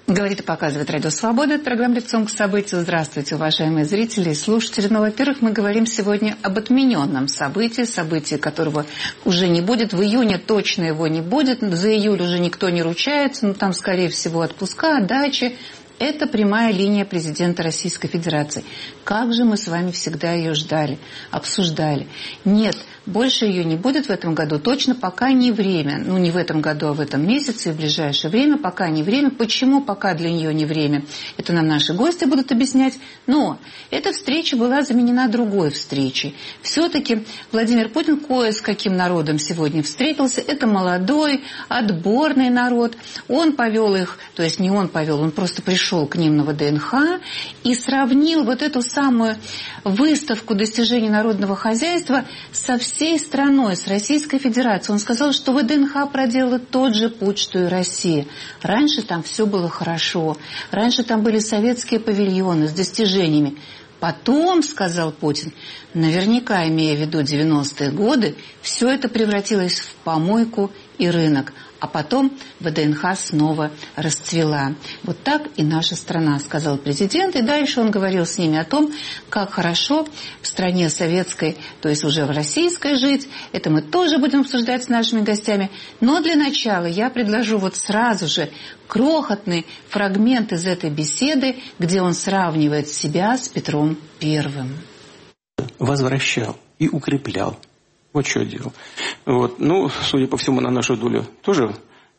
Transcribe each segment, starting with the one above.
Говорит и показывает Радио Свобода. Это программа «Лицом к событию». Здравствуйте, уважаемые зрители и слушатели. Ну, во-первых, мы говорим сегодня об отмененном событии, которого уже не будет. В июне точно его не будет. За июль уже никто не ручается. Ну, там, скорее всего, отпуска, дачи. Это прямая линия президента Российской Федерации. Как же мы с вами всегда ее ждали, обсуждали. Нет, больше ее не будет в этом году. Точно пока не время. Ну, не в этом году, а в этом месяце и в ближайшее время. Пока не время. Почему пока для нее не время? Это нам наши гости будут объяснять. Но эта встреча была заменена другой встречей. Все-таки Владимир Путин кое с каким народом сегодня встретился. Это молодой, отборный народ. Он повел их, то есть не он повел, он просто пришел к ним на ВДНХ и сравнил вот эту самую выставку достижений народного хозяйства со всей страной, с Российской Федерацией. Он сказал, что ВДНХ проделала тот же путь, что и Россия. Раньше там все было хорошо. Раньше там были советские павильоны с достижениями. Потом, сказал Путин, наверняка имея в виду 90-е годы, все это превратилось в помойку и рынок. А потом ВДНХ снова расцвела. Вот так и наша страна, сказал президент. И дальше он говорил с ними о том, как хорошо в стране советской, то есть уже в российской жить. Это мы тоже будем обсуждать с нашими гостями. Но для начала я предложу вот сразу же крохотный фрагмент из этой беседы, где он сравнивает себя с Петром Первым. Возвращал и укреплял. Вот что делал. Вот. Ну, судя по всему, на нашу долю тоже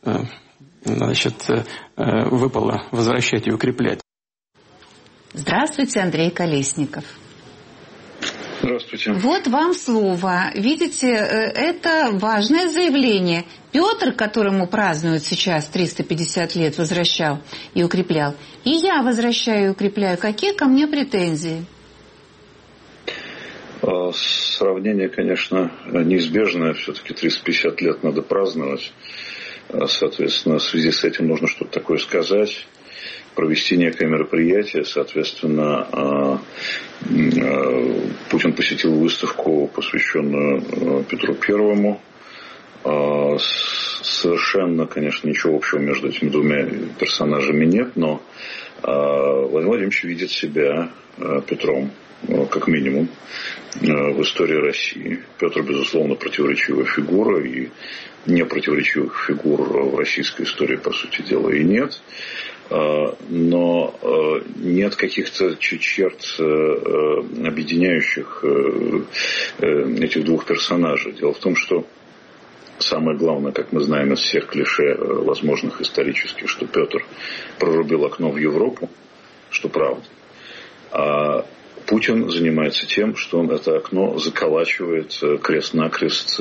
выпало возвращать и укреплять. Здравствуйте, Андрей Колесников. Здравствуйте. Вот вам слово. Видите, это важное заявление. Петр, которому празднуют сейчас 350 лет, возвращал и укреплял. И я возвращаю и укрепляю. Какие ко мне претензии? Сравнение, конечно, неизбежное. Все-таки 350 лет надо праздновать. Соответственно, в связи с этим нужно что-то такое сказать, провести некое мероприятие. Соответственно, Путин посетил выставку, посвященную Петру Первому. Совершенно, конечно, ничего общего между этими двумя персонажами нет, но Владимир Владимирович видит себя Петром, как минимум, в истории России. Петр, безусловно, противоречивая фигура, и непротиворечивых фигур в российской истории, по сути дела, и нет. Но нет каких-то черт, объединяющих этих двух персонажей. Дело в том, что самое главное, как мы знаем из всех клише возможных исторических, что Петр прорубил окно в Европу, что правда. А Путин занимается тем, что он это окно заколачивает крест-накрест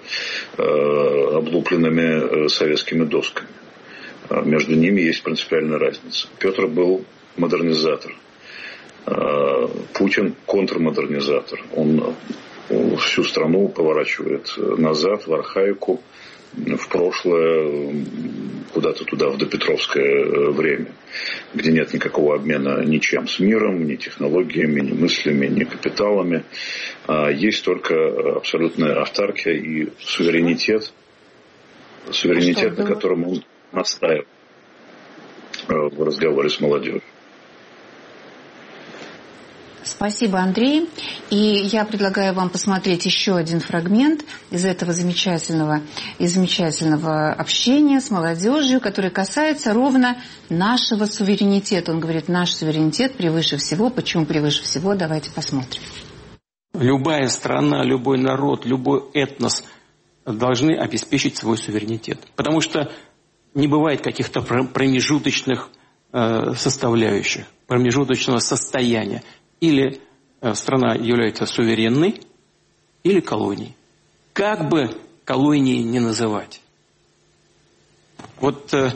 облупленными советскими досками. Между ними есть принципиальная разница. Петр был модернизатор. Путин контрмодернизатор. Он всю страну поворачивает назад, в архаику, в прошлое, куда-то туда, в допетровское время, где нет никакого обмена ничем с миром, ни технологиями, ни мыслями, ни капиталами. Есть только абсолютная автаркия и суверенитет, на котором он настаивает в разговоре с молодежью. Спасибо, Андрей. И я предлагаю вам посмотреть еще один фрагмент из этого замечательного общения с молодежью, который касается ровно нашего суверенитета. Он говорит, наш суверенитет превыше всего. Почему превыше всего? Давайте посмотрим. Любая страна, любой народ, любой этнос должны обеспечить свой суверенитет. Потому что не бывает каких-то промежуточных составляющих, промежуточного состояния. Или страна является суверенной, или колонией. Как бы колонией не называть. Вот, я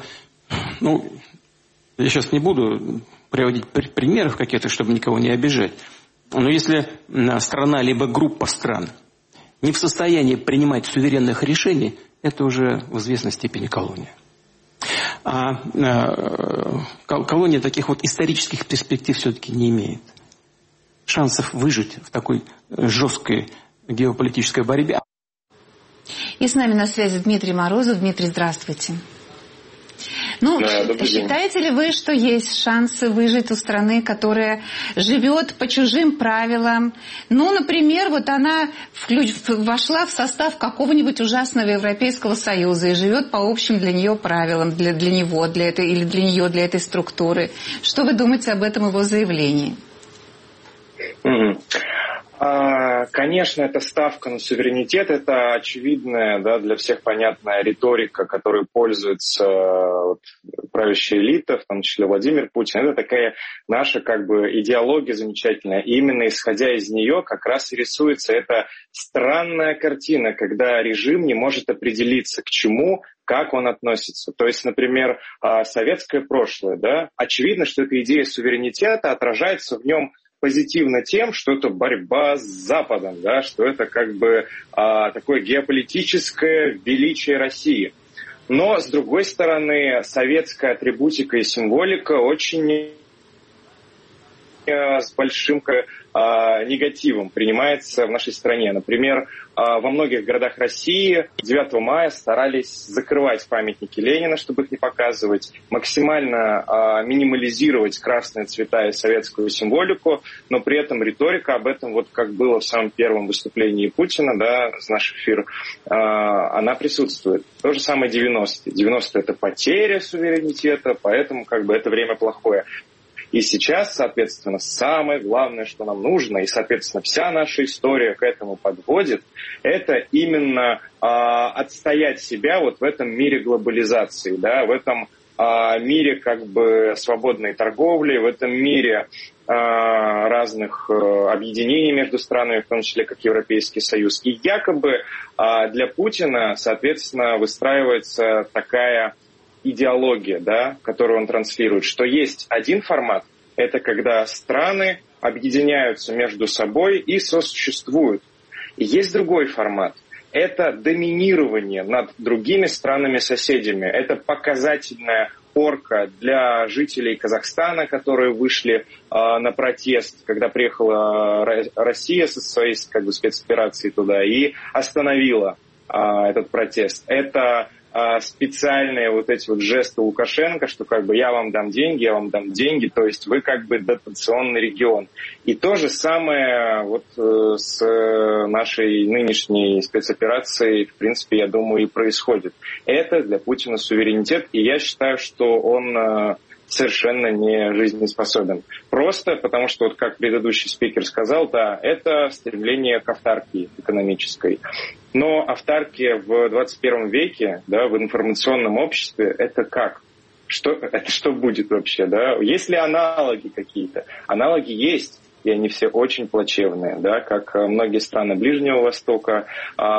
сейчас не буду приводить примеров каких-то, чтобы никого не обижать. Но если страна, либо группа стран не в состоянии принимать суверенных решений, это уже в известной степени колония. А колония таких вот исторических перспектив все-таки не имеет. Шансов выжить в такой жесткой геополитической борьбе. И с нами на связи Дмитрий Морозов. Дмитрий, здравствуйте. Ну, считаете ли вы, что есть шансы выжить у страны, которая живет по чужим правилам? Ну, например, вот она вошла в состав какого-нибудь ужасного Европейского Союза и живет по общим для нее правилам, для него, для этой, или для нее, для этой структуры. Что вы думаете об этом его заявлении? Конечно, это ставка на суверенитет, это очевидная, да, для всех понятная риторика, которой пользуется правящая элита, в том числе Владимир Путин. Это такая наша как бы идеология замечательная. И именно исходя из нее как раз и рисуется эта странная картина, когда режим не может определиться, к чему, как он относится. То есть, например, советское прошлое, да, очевидно, что эта идея суверенитета отражается в нем позитивно тем, что это борьба с Западом, да, что это как бы такое геополитическое величие России. Но, с другой стороны, советская атрибутика и символика очень с большим негативом принимается в нашей стране. Например, во многих городах России 9 мая старались закрывать памятники Ленина, чтобы их не показывать, максимально минимализировать красные цвета и советскую символику, но при этом риторика об этом, вот как было в самом первом выступлении Путина, да, с наш эфир, она присутствует. То же самое 90-е. 90-е — это потеря суверенитета, поэтому как бы это время плохое. И сейчас, соответственно, самое главное, что нам нужно, и, соответственно, вся наша история к этому подводит, это именно отстоять себя вот в этом мире глобализации, да, в этом мире как бы свободной торговли, в этом мире разных объединений между странами, в том числе как Европейский Союз. И якобы для Путина, соответственно, выстраивается такая идеология, да, которую он транслирует, что есть один формат, это когда страны объединяются между собой и сосуществуют. И есть другой формат. Это доминирование над другими странами-соседями. Это показательная порка для жителей Казахстана, которые вышли на протест, когда приехала Россия со своей как бы спецоперацией туда и остановила этот протест. Это специальные вот эти вот жесты Лукашенко, что как бы я вам дам деньги, то есть вы как бы дотационный регион. И то же самое вот с нашей нынешней спецоперацией, в принципе, я думаю, и происходит. Это для Путина суверенитет, и я считаю, что он совершенно не жизнеспособен. Просто потому что, вот как предыдущий спикер сказал, да, это стремление к автаркии экономической. Но автаркия в 21 веке, да, в информационном обществе, это как? Что будет вообще? Да? Есть ли аналоги какие-то? Аналоги есть, и они все очень плачевные. Да? Как многие страны Ближнего Востока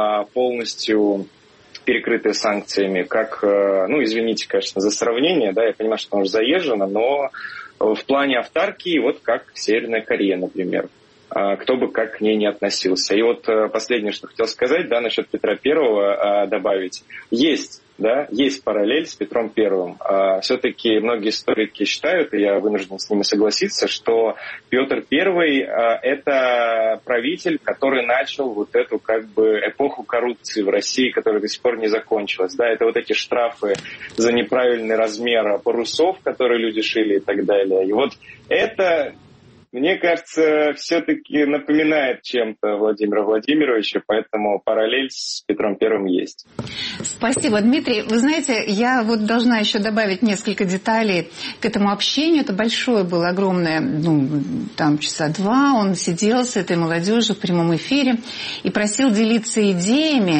полностью перекрытые санкциями, как, ну, извините, конечно, за сравнение, да, я понимаю, что оно уже заезжено, но в плане автаркии, вот как Северная Корея, например, кто бы как к ней не относился. И вот последнее, что хотел сказать, да, насчет Петра Первого добавить. Есть параллель с Петром Первым. Все-таки многие историки считают, и я вынужден с ними согласиться, что Петр Первый — это правитель, который начал вот эту как бы эпоху коррупции в России, которая до сих пор не закончилась. Да, это вот эти штрафы за неправильный размер парусов, которые люди шили и так далее. И вот это, мне кажется, все-таки напоминает чем-то Владимира Владимировича, поэтому параллель с Петром Первым есть. Спасибо, Дмитрий. Вы знаете, я вот должна еще добавить несколько деталей к этому общению. Это большое было, огромное, там часа два. Он сидел с этой молодежью в прямом эфире и просил делиться идеями,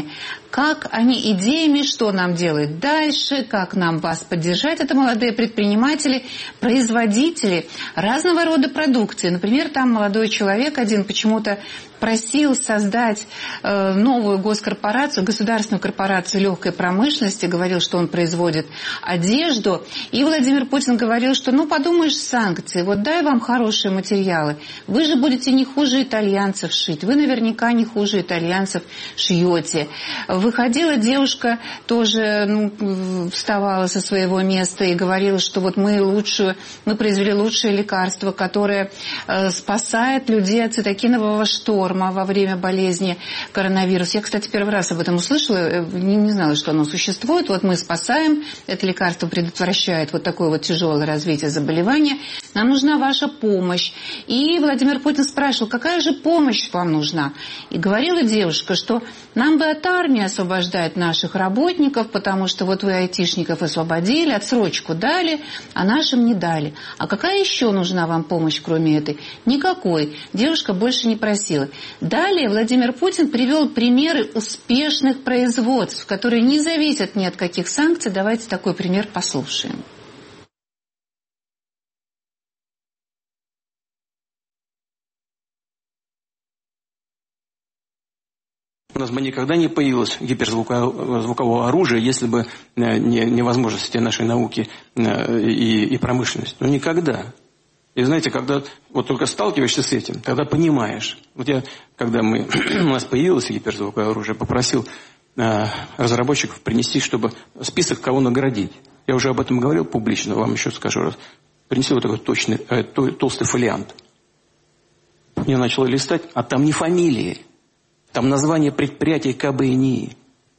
что нам делать дальше, как нам вас поддержать. Это молодые предприниматели, производители разного рода продукции. Например, там молодой человек один почему-то просил создать новую госкорпорацию, государственную корпорацию легкой промышленности, говорил, что он производит одежду. И Владимир Путин говорил, что подумаешь, санкции, вот дай вам хорошие материалы. Вы же будете не хуже итальянцев шить, вы наверняка не хуже итальянцев шьете. Выходила девушка, тоже вставала со своего места и говорила, что вот мы произвели лучшее лекарство, которое спасает людей от цитокинового штора. норма во время болезни коронавируса. Я, кстати, первый раз об этом услышала, не знала, что оно существует. Вот мы спасаем, это лекарство предотвращает вот такое вот тяжелое развитие заболевания. Нам нужна ваша помощь. И Владимир Путин спрашивал, какая же помощь вам нужна? И говорила девушка, что нам бы от армии освобождать наших работников, потому что вот вы айтишников освободили, отсрочку дали, а нашим не дали. А какая еще нужна вам помощь, кроме этой? Никакой. Девушка больше не просила. Далее Владимир Путин привел примеры успешных производств, которые не зависят ни от каких санкций. Давайте такой пример послушаем. У нас бы никогда не появилось гиперзвукового оружия, если бы не возможности нашей науки и промышленности. Ну, никогда. И знаете, когда вот только сталкиваешься с этим, тогда понимаешь. Вот я, когда у нас появилось гиперзвуковое оружие, попросил разработчиков принести, чтобы список кого наградить. Я уже об этом говорил публично, вам еще скажу раз. Принесли вот такой толстый фолиант. Я начал листать, а там не фамилии. Там название предприятия КБ-НИИ.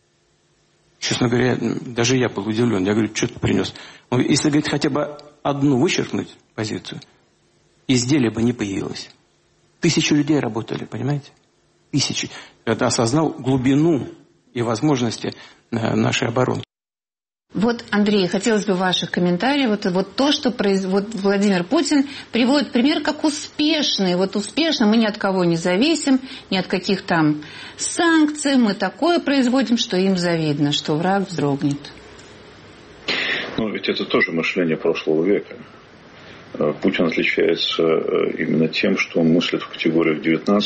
Честно говоря, даже я был удивлен. Я говорю, что ты принес? Он, если, говорит, хотя бы одну вычеркнуть позицию, изделие бы не появилось. 1000 людей работали, понимаете? 1000. Я осознал глубину и возможности нашей обороны. Вот, Андрей, хотелось бы ваших комментариев. Вот то, что Владимир Путин приводит пример как успешный. Вот успешно мы ни от кого не зависим, ни от каких там санкций. Мы такое производим, что им завидно, что враг вздрогнет. Ну, ведь это тоже мышление прошлого века. Путин отличается именно тем, что он мыслит в категориях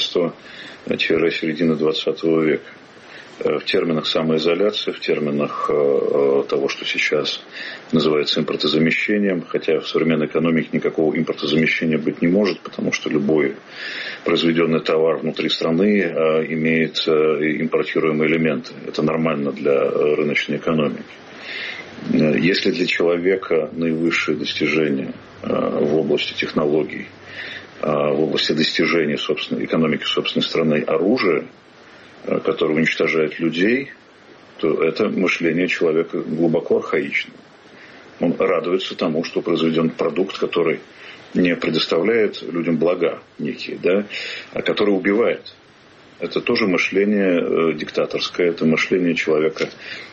19-середины 20 века. В терминах самоизоляции, в терминах того, что сейчас называется импортозамещением, хотя в современной экономике никакого импортозамещения быть не может, потому что любой произведенный товар внутри страны имеет импортируемые элементы. Это нормально для рыночной экономики. Если для человека наивысшие достижения в области технологий, в области достижения экономики собственной страны оружия, который уничтожает людей, то это мышление человека глубоко архаично. Он радуется тому, что произведен продукт, который не предоставляет людям блага некие, да, а который убивает. Это тоже мышление диктаторское, это мышление человека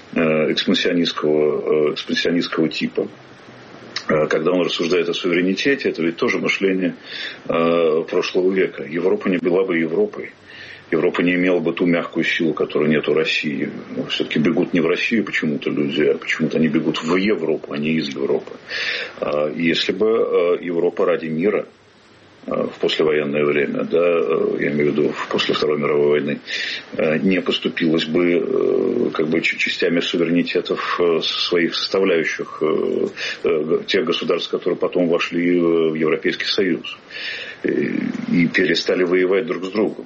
экспансионистского типа. Когда он рассуждает о суверенитете, это ведь тоже мышление прошлого века. Европа не была бы Европой. Европа не имела бы ту мягкую силу, которой нет у России. Все-таки бегут не в Россию почему-то люди, а почему-то они бегут в Европу, а не из Европы. Если бы Европа ради мира в послевоенное время, да, я имею в виду после Второй мировой войны, не поступилась бы как бы частями суверенитетов своих составляющих тех государств, которые потом вошли в Европейский Союз и перестали воевать друг с другом.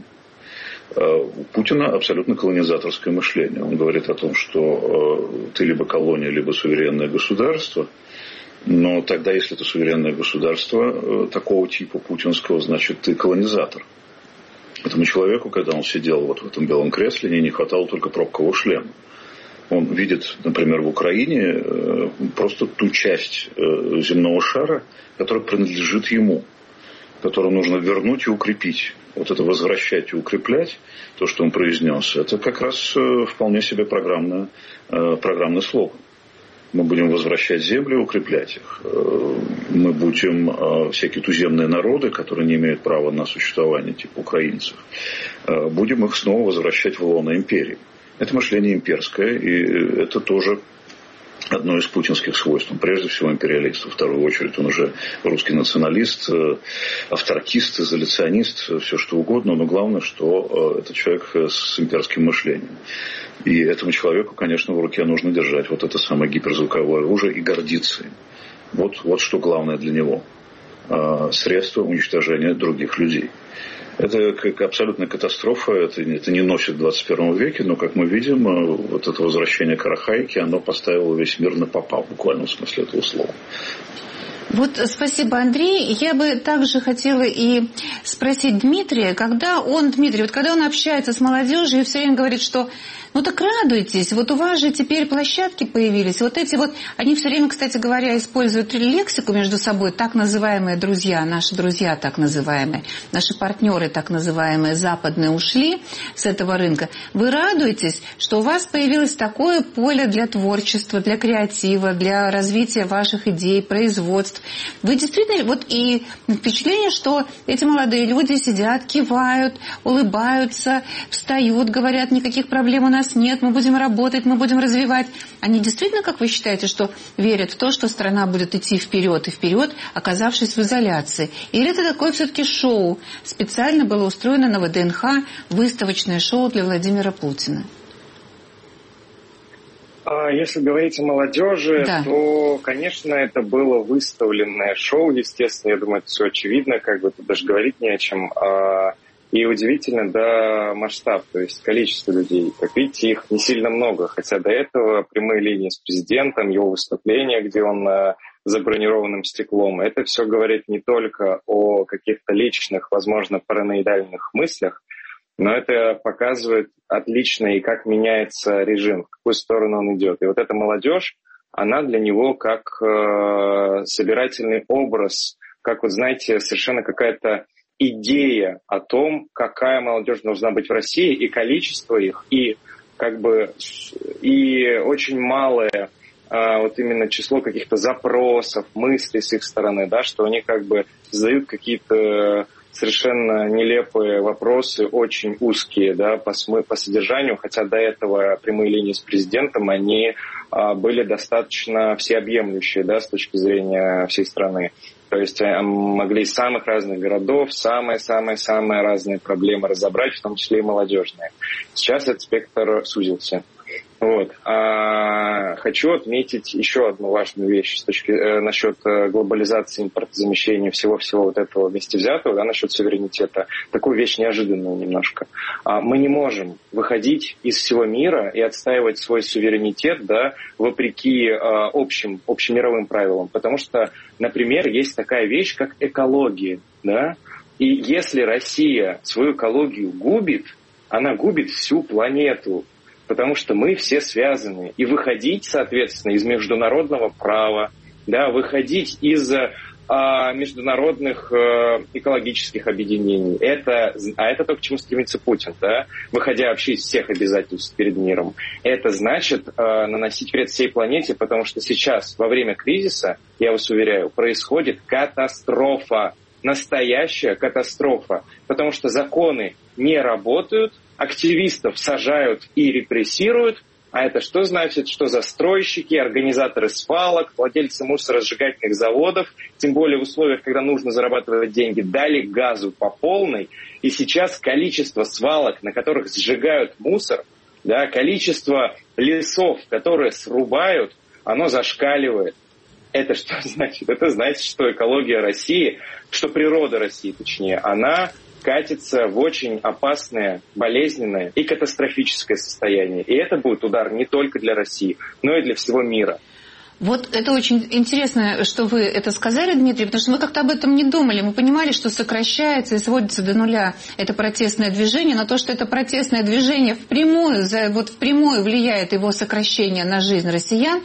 У Путина абсолютно колонизаторское мышление. Он говорит о том, что ты либо колония, либо суверенное государство. Но тогда, если это суверенное государство такого типа путинского, значит, ты колонизатор. Этому человеку, когда он сидел вот в этом белом кресле, не хватало только пробкового шлема. Он видит, например, в Украине просто ту часть земного шара, которая принадлежит ему, которую нужно вернуть и укрепить. Вот это возвращать и укреплять, то, что он произнес, это как раз вполне себе программный слоган. Мы будем возвращать земли и укреплять их. Мы будем всякие туземные народы, которые не имеют права на существование, типа украинцев, будем их снова возвращать в лоно империи. Это мышление имперское, и это тоже одно из путинских свойств. Он прежде всего империалист. Во вторую очередь он уже русский националист, авторкист, изоляционист, все что угодно. Но главное, что это человек с имперским мышлением. И этому человеку, конечно, в руке нужно держать вот это самое гиперзвуковое оружие и гордиться им. Вот что главное для него. Средство уничтожения других людей. Это как абсолютная катастрофа, это не носит в 21 веке, но, как мы видим, вот это возвращение к архаике, оно поставило весь мир на попа, в буквальном смысле этого слова. Вот спасибо, Андрей. Я бы также хотела и спросить Дмитрия, когда он общается с молодежью и все время говорит, что ну так радуйтесь, вот у вас же теперь площадки появились, вот эти вот, они все время, кстати говоря, используют лексику между собой, так называемые друзья, наши друзья так называемые, наши партнеры так называемые западные ушли с этого рынка. Вы радуетесь, что у вас появилось такое поле для творчества, для креатива, для развития ваших идей, производств. Вы действительно, вот и впечатление, что эти молодые люди сидят, кивают, улыбаются, встают, говорят, никаких проблем у нас нет, мы будем работать, мы будем развивать. Они действительно, как вы считаете, что верят в то, что страна будет идти вперед и вперед, оказавшись в изоляции? Или это такое все-таки шоу? Специально было устроено на ВДНХ выставочное шоу для Владимира Путина. Если говорить о молодежи, да, то, конечно, это было выставленное шоу, естественно, я думаю, это все очевидно, как бы тут даже говорить не о чем. И удивительно, да, масштаб, то есть количество людей. Как видите, их не сильно много, хотя до этого прямые линии с президентом, его выступления, где он за бронированным стеклом, это все говорит не только о каких-то личных, возможно, параноидальных мыслях, но это показывает отлично и как меняется режим, в какую сторону он идет. И вот эта молодежь, она для него как собирательный образ, как, вот знаете, совершенно какая-то идея о том, какая молодежь должна быть в России, и количество их, и как бы и очень малое вот именно число каких-то запросов, мыслей с их стороны, да, что они как бы задают какие-то совершенно нелепые вопросы, очень узкие, да, по содержанию, хотя до этого прямые линии с президентом, они были достаточно всеобъемлющие, да, с точки зрения всей страны. То есть могли из самых разных городов самые-самые-самые разные проблемы разобрать, в том числе и молодежные. Сейчас этот спектр сузился. Вот. Хочу отметить еще одну важную вещь насчет глобализации, импортозамещения, всего-всего вот этого вместе взятого, да, насчет суверенитета. Такую вещь неожиданную немножко. Мы не можем выходить из всего мира и отстаивать свой суверенитет, да, вопреки общемировым правилам. Потому что, например, есть такая вещь, как экология. Да? И если Россия свою экологию губит, она губит всю планету. Потому что мы все связаны. И выходить, соответственно, из международного права, да, выходить из международных экологических объединений. Это то, к чему стремится Путин, да, выходя вообще из всех обязательств перед миром. Это значит наносить вред всей планете, потому что сейчас, во время кризиса, я вас уверяю, происходит катастрофа. Настоящая катастрофа. Потому что законы не работают, активистов сажают и репрессируют. А это что значит? Что застройщики, организаторы свалок, владельцы мусоросжигательных заводов, тем более в условиях, когда нужно зарабатывать деньги, дали газу по полной. И сейчас количество свалок, на которых сжигают мусор, да, количество лесов, которые срубают, оно зашкаливает. Это что значит? Это значит, что экология России, что природа России, точнее, она катится в очень опасное, болезненное и катастрофическое состояние. И это будет удар не только для России, но и для всего мира. Вот это очень интересно, что вы это сказали, Дмитрий, потому что мы как-то об этом не думали. Мы понимали, что сокращается и сводится до нуля это протестное движение, но то, что это протестное движение впрямую влияет его сокращение на жизнь россиян,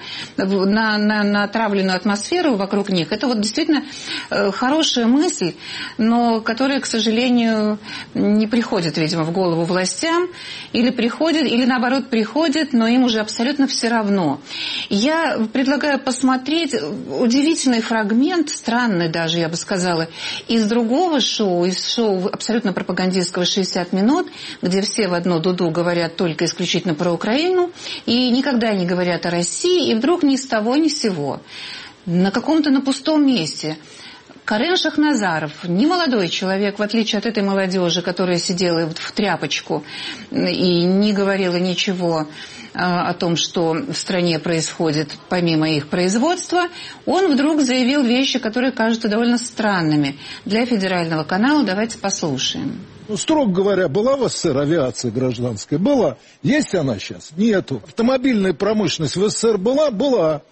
на отравленную атмосферу вокруг них, это вот действительно хорошая мысль, но которая, к сожалению, не приходит, видимо, в голову властям, или приходит, или наоборот приходит, но им уже абсолютно все равно. Я предлагаю посмотреть удивительный фрагмент, странный даже, я бы сказала, из другого шоу, из шоу абсолютно пропагандистского «60 минут», где все в одну дуду говорят только исключительно про Украину и никогда не говорят о России, и вдруг ни с того ни с сего, на пустом месте Карен Шахназаров, не молодой человек, в отличие от этой молодежи, которая сидела в тряпочку и не говорила ничего о том, что в стране происходит помимо их производства, он вдруг заявил вещи, которые кажутся довольно странными. Для федерального канала давайте послушаем. Строго говоря, была в СССР авиация гражданская? Была. Есть она сейчас? Нету. Автомобильная промышленность в СССР была? Была.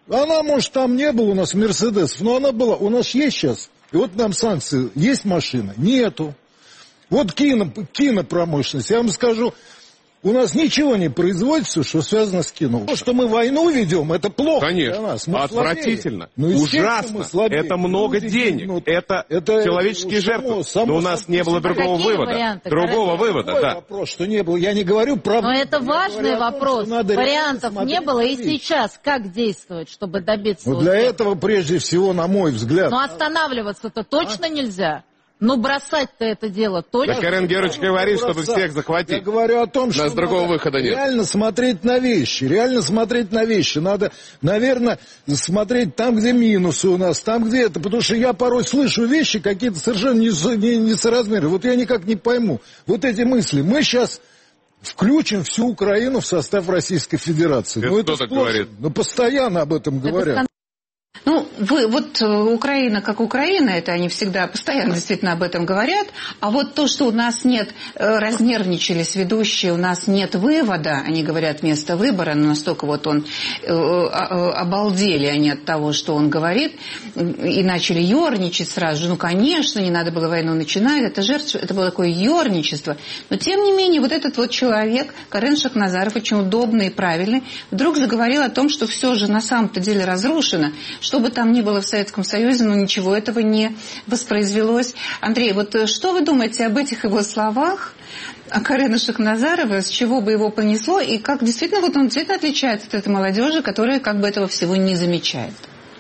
Она, может, там не было у нас Мерседесов, но она была. У нас есть сейчас. И вот нам санкции. Есть машина? Нету. Вот кинопромышленность. Я вам скажу, у нас ничего не производится, что связано с кино. То, что мы войну ведем, это плохо. Конечно. Для нас. Мы отвратительно. Ужасно. Это много денег. Это человеческие жертвы. Но у нас не было другого вывода. Другого вывода, да. Вопрос, что не было. Я не говорю про... Но это важный вопрос. Вариантов не было. И сейчас как действовать, чтобы добиться успеха? Для этого, прежде всего, на мой взгляд... Но останавливаться-то точно нельзя. Ну, бросать-то это дело точно. Да, Карен Георгиевич говорит, чтобы всех захватить. Я говорю о том, что другого выхода нет. Реально смотреть на вещи. Надо, наверное, смотреть там, где минусы у нас, там, где это. Потому что я порой слышу вещи какие-то совершенно несоразмерные. Вот я никак не пойму. Вот эти мысли. Мы сейчас включим всю Украину в состав Российской Федерации. Это кто так говорит? Ну, постоянно об этом говорят. Ну, Украина как Украина, это они всегда постоянно действительно об этом говорят, а вот то, что у нас нет, разнервничались ведущие, у нас нет вывода, они говорят вместо выбора, но настолько вот обалдели они от того, что он говорит, и начали ерничать сразу же, ну, конечно, не надо было войну начинать, это было такое ерничество, но тем не менее, вот этот вот человек, Карен Шахназаров, очень удобный и правильный, вдруг заговорил о том, что все же на самом-то деле разрушено, что бы там ни было в Советском Союзе, но ничего этого не воспроизвелось. Андрей, вот что вы думаете об этих его словах, о Карена Шахназарова, с чего бы его понесло, и как действительно вот он действительно отличается от этой молодежи, которая как бы этого всего не замечает?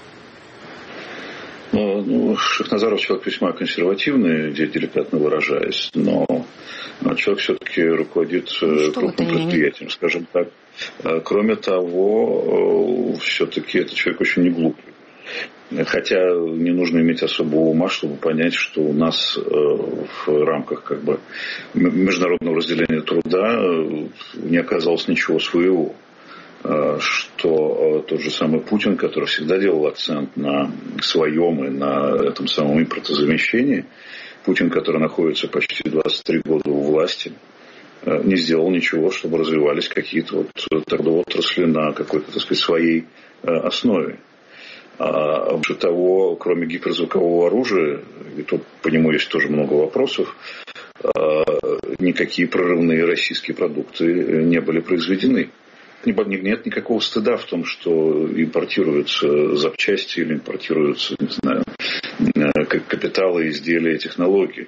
Ну, Шахназаров человек весьма консервативный, деликатно выражаясь, но человек все-таки руководит крупным предприятием, скажем так. Кроме того, все-таки этот человек очень неглупый. Хотя не нужно иметь особого ума, чтобы понять, что у нас в рамках как бы международного разделения труда не оказалось ничего своего. Что тот же самый Путин, который всегда делал акцент на своем и на этом самом импортозамещении, Путин, который находится почти 23 года у власти, не сделал ничего, чтобы развивались какие-то отрасли на какой-то, так сказать, своей основе. А больше того, кроме гиперзвукового оружия, и тут по нему есть тоже много вопросов, никакие прорывные российские продукты не были произведены. Нет никакого стыда в том, что импортируются запчасти или импортируются, не знаю, капиталы, изделия, технологии.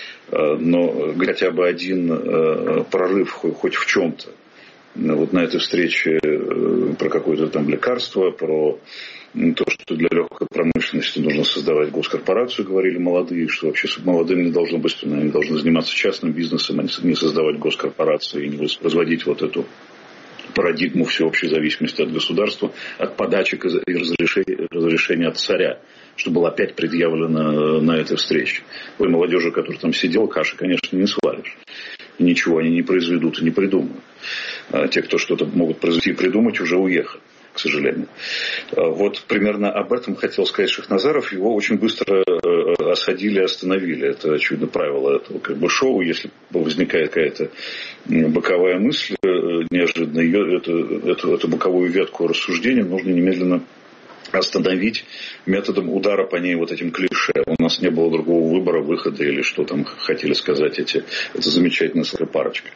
Но хотя бы один прорыв хоть в чем-то. Вот на этой встрече про какое-то там лекарство, про то, что для легкой промышленности нужно создавать госкорпорацию, говорили молодые, что вообще с молодыми не должно быть, они должны заниматься частным бизнесом, а не создавать госкорпорации и не воспроизводить вот эту парадигму всеобщей зависимости от государства, от подачек и разрешения от царя, что было опять предъявлено на этой встрече. Ой, молодежи, которая там сидела, каши, конечно, не сваришь. И ничего они не произведут и не придумают. А те, кто что-то могут произвести и придумать, уже уехали, к сожалению. Вот примерно об этом хотел сказать Шахназаров. Его очень быстро осадили и остановили. Это, очевидно, правило этого как бы шоу. Если возникает какая-то боковая мысль, неожиданно эту боковую ветку рассуждения нужно немедленно остановить методом удара по ней вот этим клише. У нас не было другого выбора, выхода или что там хотели сказать эта замечательная парочка.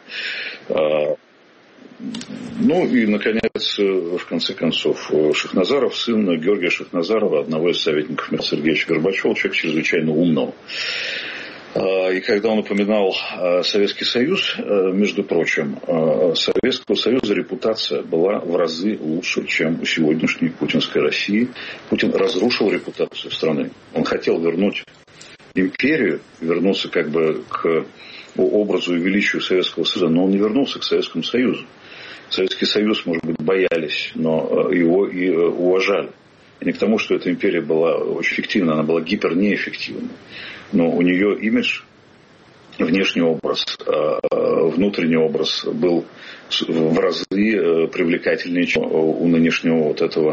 Ну и, наконец, в конце концов, Шахназаров, сын Георгия Шахназарова, одного из советников Михаила Сергеевича Горбачева, человек чрезвычайно умного. И когда он упоминал Советский Союз, между прочим, Советского Союза репутация была в разы лучше, чем у сегодняшней путинской России. Путин разрушил репутацию страны. Он хотел вернуть империю, вернуться как бы к образу и величию Советского Союза, но он не вернулся к Советскому Союзу. Советский Союз, может быть, боялись, но его и уважали. И не к тому, что эта империя была очень эффективна, она была гипернеэффективна. Но у нее имидж, внешний образ, внутренний образ был в разы привлекательнее, чем у нынешнего вот этого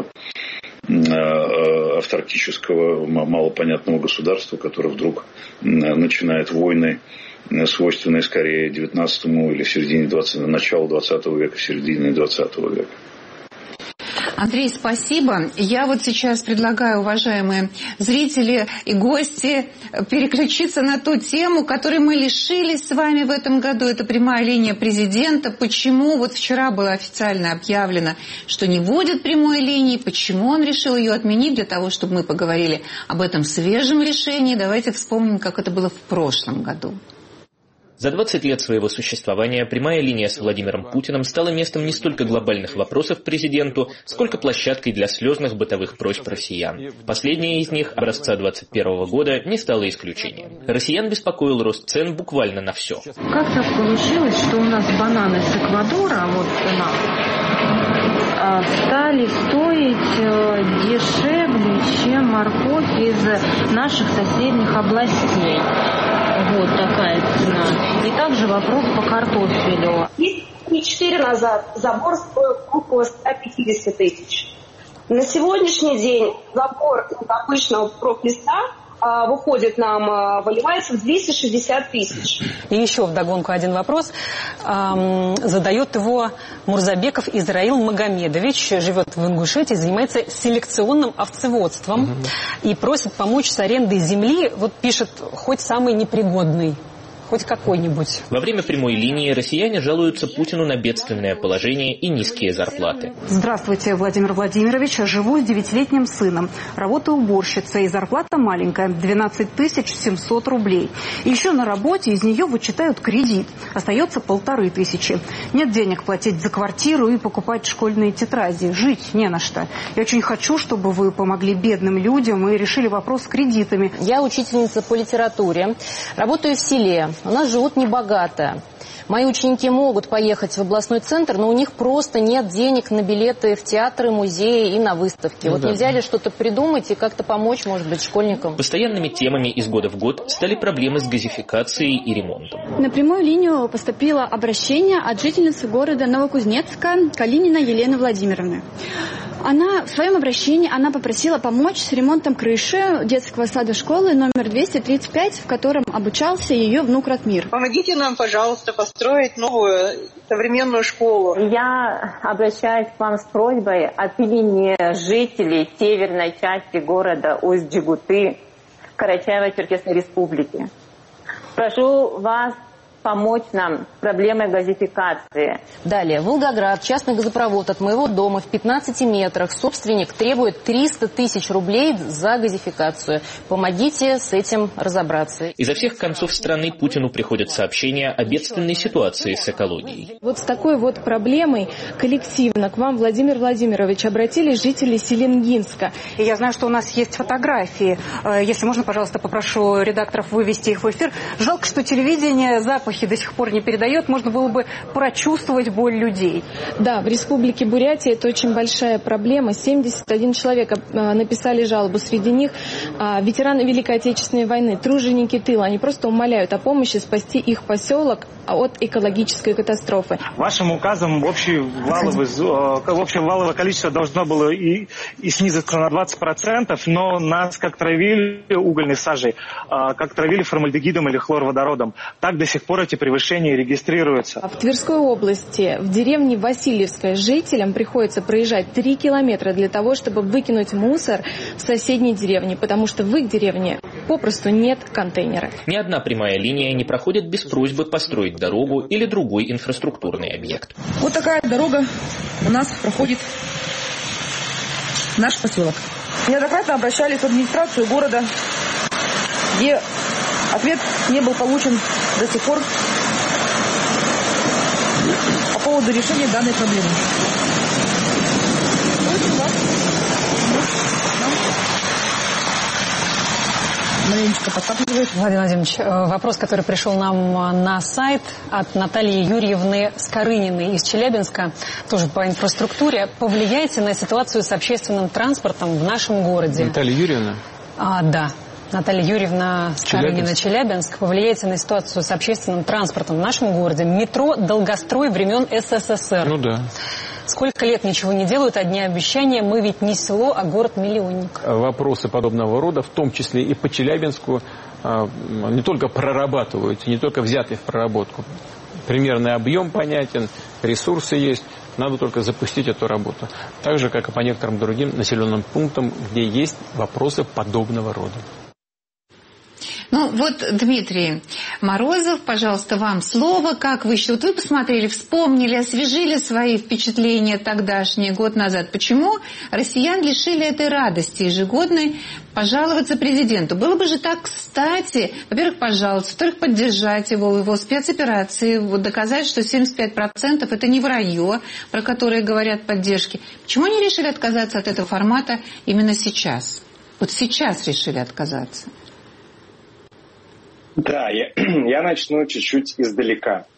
автаркического, малопонятного государства, которое вдруг начинает войны, свойственные скорее 19 или середине начала 20 века, середине 20 века. Андрей, спасибо. Я вот сейчас предлагаю, уважаемые зрители и гости, переключиться на ту тему, которой мы лишились с вами в этом году. Это прямая линия президента. Почему вот вчера было официально объявлено, что не будет прямой линии, почему он решил ее отменить, для того, чтобы мы поговорили об этом свежем решении. Давайте вспомним, как это было в прошлом году. За 20 лет своего существования прямая линия с Владимиром Путиным стала местом не столько глобальных вопросов президенту, сколько площадкой для слезных бытовых просьб россиян. Последняя из них, образца 2021 года, не стала исключением. Россиян беспокоил рост цен буквально на все. Как так получилось, что у нас бананы с Эквадора, вот цена, стали стоить дешевле, чем морковь из наших соседних областей? Вот такая цена. И также вопрос по картофелю. И 4 назад забор стоил около 150 тысяч. На сегодняшний день забор из обычного профлиста выходит нам, выливается в 260 тысяч. И еще вдогонку один вопрос. Задает его Мурзабеков Израил Магомедович, живет в Ингушетии, занимается селекционным овцеводством и просит помочь с арендой земли, вот пишет, хоть самый непригодный. Хоть какой-нибудь. Во время прямой линии россияне жалуются Путину на бедственное положение и низкие зарплаты. Здравствуйте, Владимир Владимирович. Живу с 9-летним сыном. Работаю уборщицей. И зарплата маленькая. 12 700 рублей. И еще на работе из нее вычитают кредит. Остается 1500. Нет денег платить за квартиру и покупать школьные тетради. Жить не на что. Я очень хочу, чтобы вы помогли бедным людям и решили вопрос с кредитами. Я учительница по литературе. Работаю в селе. У нас живут небогато. Мои ученики могут поехать в областной центр, но у них просто нет денег на билеты в театры, музеи и на выставки. Вот нельзя ли что-то придумать и как-то помочь, может быть, школьникам? Постоянными темами из года в год стали проблемы с газификацией и ремонтом. На прямую линию поступило обращение от жительницы города Новокузнецка Калинина Елены Владимировны. В своем обращении она попросила помочь с ремонтом крыши детского сада школы номер 235, в котором обучался ее внук Ратмир. Помогите нам, пожалуйста, построить новую современную школу. Я обращаюсь к вам с просьбой от имени жителей северной части города Усть-Джигуты Карачаево-Черкесской республики. Прошу вас помочь нам с проблемой газификации. Далее. Волгоград. Частный газопровод от моего дома в 15 метрах. Собственник требует 300 тысяч рублей за газификацию. Помогите с этим разобраться. Изо всех концов страны Путину приходят сообщения о бедственной ситуации с экологией. Вот с такой вот проблемой коллективно к вам, Владимир Владимирович, обратились жители Селенгинска. И я знаю, что у нас есть фотографии. Если можно, пожалуйста, попрошу редакторов вывести их в эфир. Жалко, что телевидение запахи до сих пор не передает, можно было бы прочувствовать боль людей. Да, в Республике Бурятия это очень большая проблема. 71 человек написали жалобу. Среди них ветераны Великой Отечественной войны, труженики тыла. Они просто умоляют о помощи спасти их поселок от экологической катастрофы. Вашим указом общее валовое количество должно было и снизиться на 20%, но нас как травили угольной сажей, как травили формальдегидом или хлорводородом. Так до сих пор эти превышения регистрируются. В Тверской области, в деревне Васильевская, жителям приходится проезжать 3 километра для того, чтобы выкинуть мусор в соседней деревне, потому что в их деревне попросту нет контейнера. Ни одна прямая линия не проходит без просьбы построить дорогу или другой инфраструктурный объект. Вот такая дорога у нас проходит наш поселок. Неоднократно обращались в администрацию города, где ответ не был получен до сих пор по поводу решения данной проблемы. Владимир Владимирович, вопрос, который пришел нам на сайт от Натальи Юрьевны Скорыниной из Челябинска, тоже по инфраструктуре. Повлияйте на ситуацию с общественным транспортом в нашем городе. Наталья Юрьевна? Да. Наталья Юрьевна Скорынина, Челябинск. Повлияйте на ситуацию с общественным транспортом в нашем городе. Метро «Долгострой» времен СССР. Ну да. Сколько лет ничего не делают, одни обещания. Мы ведь не село, а город-миллионник. Вопросы подобного рода, в том числе и по Челябинску, не только прорабатываются, не только взяты в проработку. Примерный объем понятен, ресурсы есть. Надо только запустить эту работу. Так же, как и по некоторым другим населенным пунктам, где есть вопросы подобного рода. Ну вот, Дмитрий Морозов, пожалуйста, вам слово. Как вы считаете? Вот вы посмотрели, вспомнили, освежили свои впечатления тогдашние, год назад. Почему россиян лишили этой радости ежегодной пожаловаться президенту? Было бы же так кстати, во-первых, пожаловаться, во-вторых, поддержать его в его спецоперации, вот доказать, что 75% это не вранье, про которое говорят поддержки. Почему они решили отказаться от этого формата именно сейчас? Вот сейчас решили отказаться. Да, я начну чуть-чуть издалека.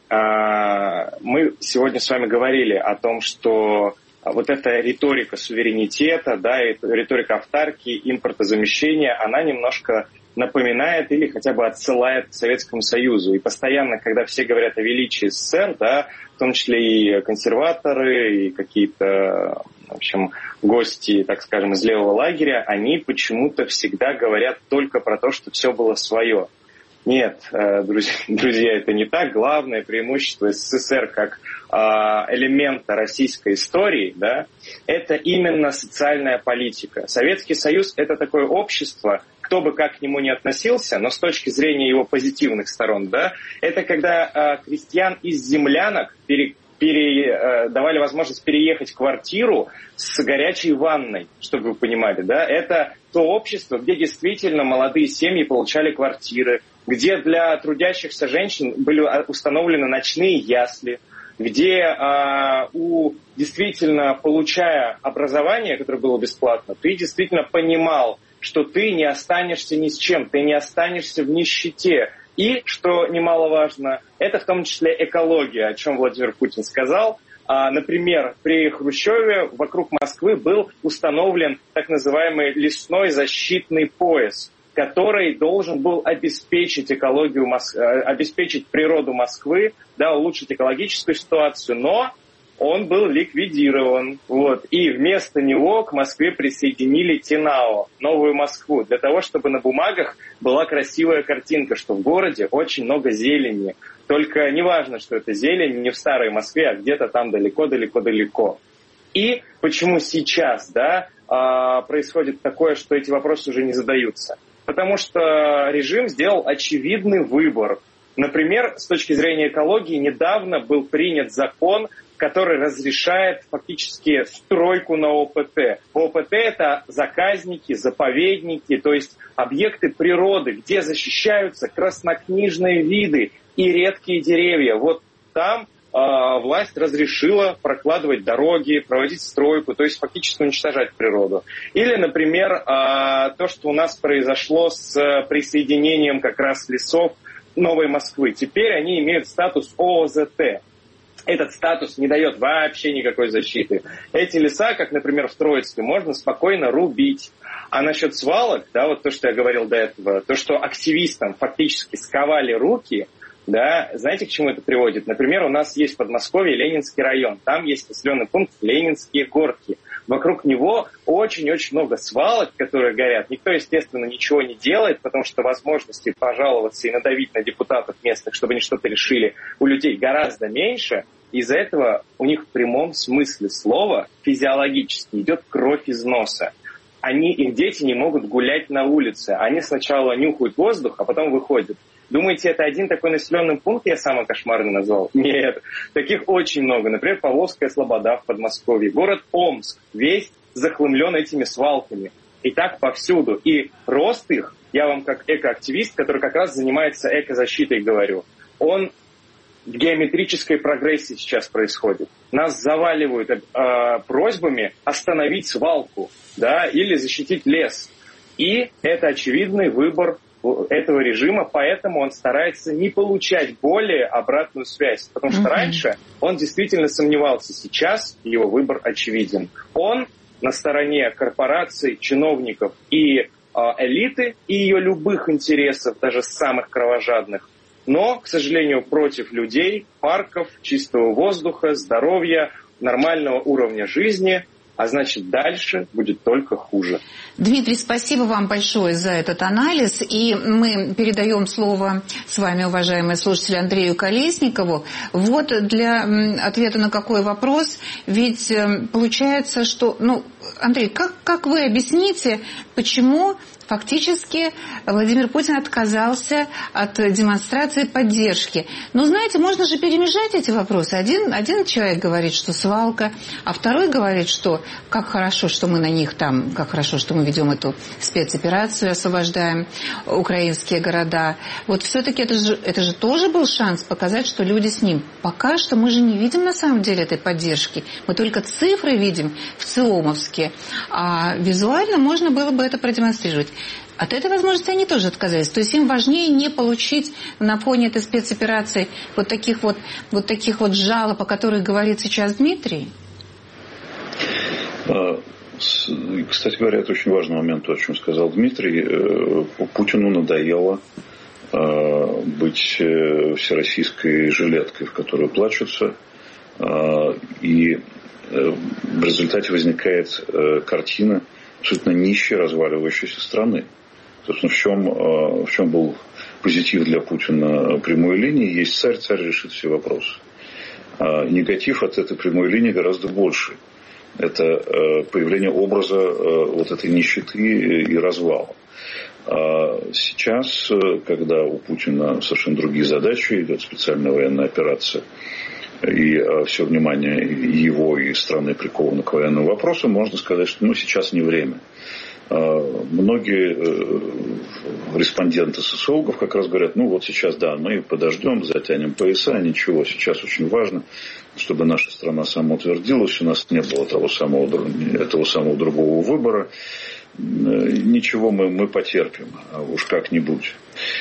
Мы сегодня с вами говорили о том, что вот эта риторика суверенитета, да, и риторика автаркии, импортозамещения, она немножко напоминает или хотя бы отсылает к Советскому Союзу. И постоянно, когда все говорят о величии СССР, да, в том числе и консерваторы, и какие-то, в общем, гости, так скажем, из левого лагеря, они почему-то всегда говорят только про то, что все было свое. Нет, друзья, это не так. Главное преимущество СССР как элемента российской истории, да, это именно социальная политика. Советский Союз – это такое общество, кто бы как к нему ни относился, но с точки зрения его позитивных сторон, да, это когда крестьян из землянок давали возможность переехать в квартиру с горячей ванной, чтобы вы понимали, да, это то общество, где действительно молодые семьи получали квартиры, где для трудящихся женщин были установлены ночные ясли, где действительно, получая образование, которое было бесплатно, ты действительно понимал, что ты не останешься ни с чем, ты не останешься в нищете. И, что немаловажно, это в том числе экология, о чем Владимир Путин сказал. Например, при Хрущеве вокруг Москвы был установлен так называемый лесной защитный пояс, который должен был обеспечить экологию, обеспечить природу Москвы, да, улучшить экологическую ситуацию, но он был ликвидирован. Вот. И вместо него к Москве присоединили ТИНАО, Новую Москву, для того, чтобы на бумагах была красивая картинка, что в городе очень много зелени. Только не важно, что это зелень не в старой Москве, а где-то там далеко-далеко-далеко. И почему сейчас, да, происходит такое, что эти вопросы уже не задаются? Потому что режим сделал очевидный выбор. Например, с точки зрения экологии, недавно был принят закон, который разрешает фактически стройку на ОПТ. ОПТ – это заказники, заповедники, то есть объекты природы, где защищаются краснокнижные виды и редкие деревья. Вот там власть разрешила прокладывать дороги, проводить стройку, то есть фактически уничтожать природу. Или, например, то, что у нас произошло с присоединением как раз лесов Новой Москвы. Теперь они имеют статус ООЗТ. Этот статус не дает вообще никакой защиты. Эти леса, как, например, в Троицке, можно спокойно рубить. А насчет свалок, да, вот то, что я говорил до этого, то, что активистам фактически сковали руки, да, знаете, к чему это приводит? Например, у нас есть в Подмосковье Ленинский район. Там есть населенный пункт Ленинские горки. Вокруг него очень-очень много свалок, которые горят. Никто, естественно, ничего не делает, потому что возможности пожаловаться и надавить на депутатов местных, чтобы они что-то решили, у людей гораздо меньше. Из-за этого у них в прямом смысле слова физиологически идет кровь из носа. Их дети не могут гулять на улице. Они сначала нюхают воздух, а потом выходят. Думаете, это один такой населенный пункт я самый кошмарный назвал? Нет, таких очень много. Например, Павловская Слобода в Подмосковье. Город Омск весь захламлен этими свалками. И так повсюду. И рост их, я вам как экоактивист, который как раз занимается экозащитой, говорю, он в геометрической прогрессии сейчас происходит. Нас заваливают просьбами остановить свалку, да, или защитить лес. И это очевидный выбор этого режима, поэтому он старается не получать более обратную связь. Потому что раньше он действительно сомневался. Сейчас его выбор очевиден. Он на стороне корпораций, чиновников и элиты, и ее любых интересов, даже самых кровожадных. Но, к сожалению, против людей, парков, чистого воздуха, здоровья, нормального уровня жизни. а значит дальше будет только хуже. Дмитрий, спасибо вам большое за этот анализ. И мы передаем слово с вами, уважаемые слушатели, Андрею Колесникову. Вот для ответа на какой вопрос. Ведь получается, что... Андрей, как вы объясните, почему фактически Владимир Путин отказался от демонстрации поддержки? Знаете, можно же перемежать эти вопросы. Один человек говорит, что свалка, а второй говорит, что как хорошо, что мы на них там, как хорошо, что мы ведем эту спецоперацию, освобождаем украинские города. Вот все-таки это же тоже был шанс показать, что люди с ним. Пока что мы же не видим на самом деле этой поддержки. Мы только цифры видим в ЦИОМовске, а визуально можно было бы это продемонстрировать. От этой возможности они тоже отказались. То есть им важнее не получить на фоне этой спецоперации вот таких вот жалоб, о которых говорит сейчас Дмитрий? Кстати говоря, это очень важный момент, то, о чем сказал Дмитрий. Путину надоело быть всероссийской жилеткой, в которую плачутся. И в результате возникает картина абсолютно нищей, разваливающейся страны. Собственно, в чем был позитив для Путина прямой линии? Есть царь, царь решит все вопросы. Негатив от этой прямой линии гораздо больше. Это появление образа вот этой нищеты и развала. Сейчас, когда у Путина совершенно другие задачи, идет специальная военная операция, и все внимание его и страны приковано к военному вопросу, можно сказать, что сейчас не время. Многие респонденты социологов как раз говорят, сейчас, да, мы подождем, затянем пояса, ничего, сейчас очень важно, чтобы наша страна самоутвердилась, у нас не было этого самого другого выбора, ничего, мы потерпим, уж как-нибудь.